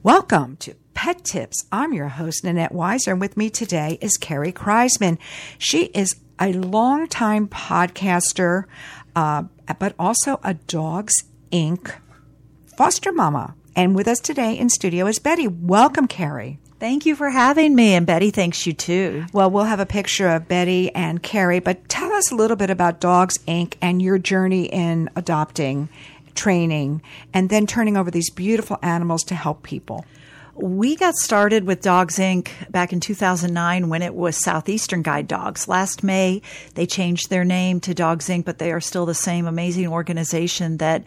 Welcome to Pet Tips. I'm your host, Nanette Weiser, and with me today is Carrie Kreisman. She is a longtime podcaster, but also a Dogs Inc. foster mama. And with us today in studio is Betty. Welcome, Carrie. Thank you for having me, and Betty thanks you too. Well, we'll have a picture of Betty and Carrie, but tell us a little bit about Dogs Inc. and your journey in adopting, training, and then turning over these beautiful animals to help people. We got started with Dogs Inc. back in 2009 when it was Southeastern Guide Dogs. Last May, they changed their name to Dogs Inc., but they are still the same amazing organization that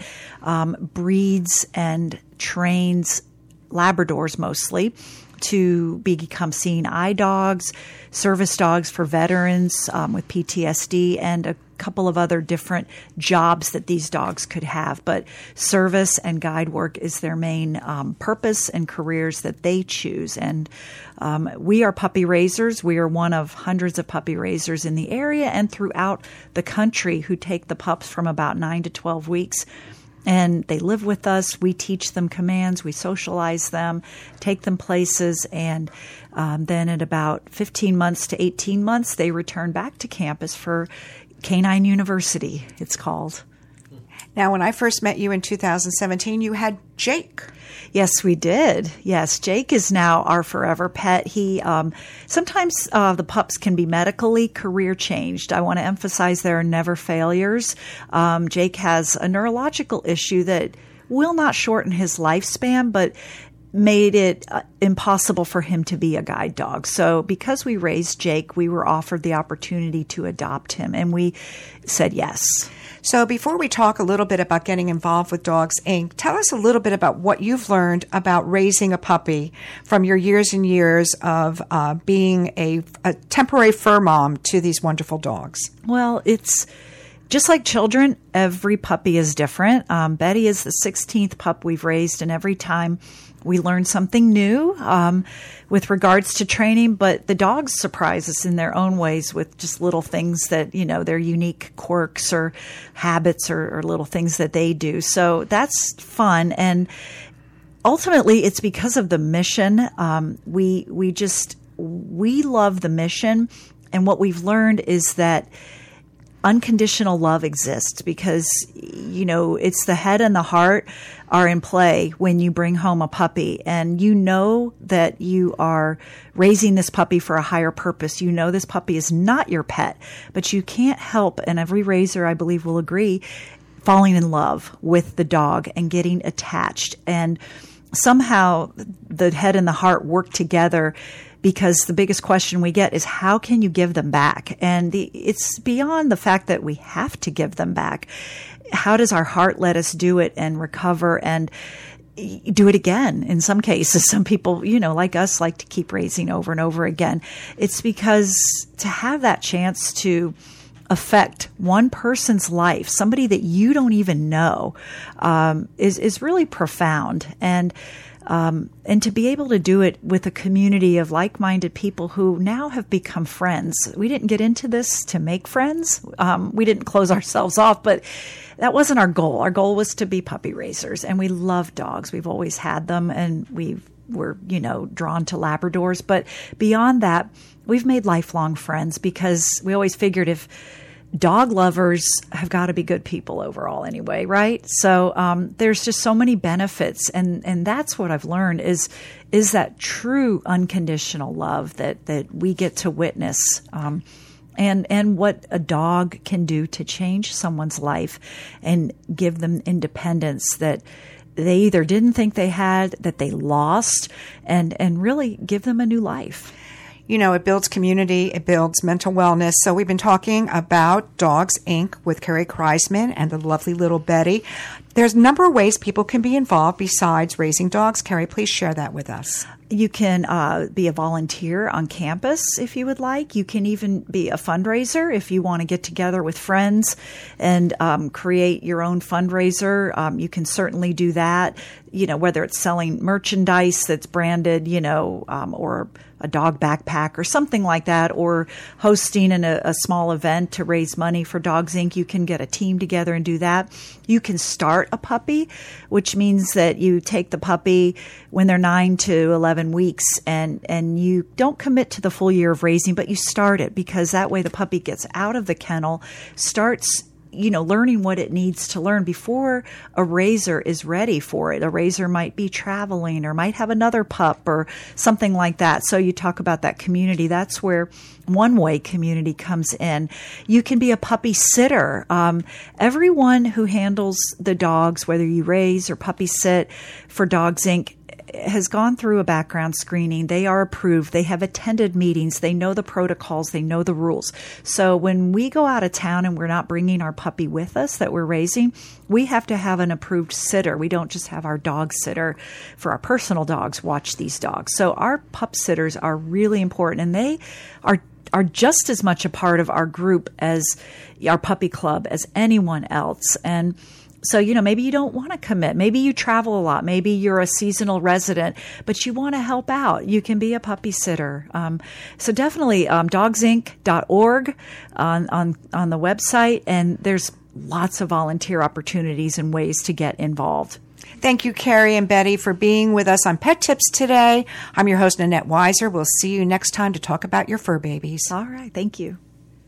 breeds and trains Labradors mostly to become seeing eye dogs, service dogs for veterans with PTSD, and a couple of other different jobs that these dogs could have. But service and guide work is their main purpose and careers that they choose. And we are puppy raisers. We are one of hundreds of puppy raisers in the area and throughout the country who take the pups from about 9 to 12 weeks. And they live with us. We teach them commands. We socialize them, take them places. And then at about 15 months to 18 months, they return back to campus for Canine University, it's called. Now, when I first met you in 2017, you had Jake. Yes, we did. Yes, Jake is now our forever pet. He sometimes the pups can be medically career changed. I want to emphasize there are never failures. Jake has a neurological issue that will not shorten his lifespan, but made it impossible for him to be a guide dog. So because we raised Jake, we were offered the opportunity to adopt him, and we said yes. So before we talk a little bit about getting involved with Dogs Inc., tell us a little bit about what you've learned about raising a puppy from your years and years of being a temporary fur mom to these wonderful dogs. Well, it's just like children, every puppy is different. Betty is the 16th pup we've raised, and every time we learn something new with regards to training, but the dogs surprise us in their own ways with just little things that, their unique quirks or habits or little things that they do. So that's fun. And ultimately, it's because of the mission. We love the mission. And what we've learned is that unconditional love exists because, it's the head and the heart are in play when you bring home a puppy, and that you are raising this puppy for a higher purpose. This puppy is not your pet, but you can't help, and every raiser, I believe, will agree, falling in love with the dog and getting attached. And somehow the head and the heart work together, because the biggest question we get is, how can you give them back? And it's beyond the fact that we have to give them back. How does our heart let us do it and recover and do it again? In some cases, some people, like us, like to keep raising over and over again. It's because to have that chance to affect one person's life, somebody that you don't even know, is really profound. And to be able to do it with a community of like-minded people who now have become friends. We didn't get into this to make friends. We didn't close ourselves off, but that wasn't our goal. Our goal was to be puppy raisers, and we love dogs. We've always had them, and we're drawn to Labradors. But beyond that, we've made lifelong friends because we always figured if dog lovers have got to be good people overall anyway, right? So there's just so many benefits, and that's what I've learned is that true unconditional love that we get to witness, and what a dog can do to change someone's life and give them independence that they either didn't think they had, that they lost, and really give them a new life. It builds community, it builds mental wellness. So we've been talking about Dogs Inc. with Carrie Kreisman and the lovely little Betty. There's a number of ways people can be involved besides raising dogs. Carrie, please share that with us. You can be a volunteer on campus if you would like. You can even be a fundraiser if you want to get together with friends and create your own fundraiser. You can certainly do that, whether it's selling merchandise that's branded, or a dog backpack or something like that, or hosting a small event to raise money for Dogs Inc. You can get a team together and do that. You can start a puppy, which means that you take the puppy when they're 9 to 11 weeks and you don't commit to the full year of raising, but you start it because that way the puppy gets out of the kennel, starts learning what it needs to learn before a raiser is ready for it. A raiser might be traveling or might have another pup or something like that. So you talk about that community. That's where One Way community comes in. You can be a puppy sitter. Everyone who handles the dogs, whether you raise or puppy sit for Dogs Inc., has gone through a background screening. They are approved. They have attended meetings. They know the protocols. They know the rules. So when we go out of town and we're not bringing our puppy with us that we're raising, we have to have an approved sitter. We don't just have our dog sitter for our personal dogs watch these dogs. So our pup sitters are really important, and they are just as much a part of our group as our puppy club as anyone else. And so, maybe you don't want to commit. Maybe you travel a lot. Maybe you're a seasonal resident, but you want to help out. You can be a puppy sitter. So definitely dogsinc.org on the website, and there's lots of volunteer opportunities and ways to get involved. Thank you, Carrie and Betty, for being with us on Pet Tips today. I'm your host, Nanette Weiser. We'll see you next time to talk about your fur babies. All right. Thank you.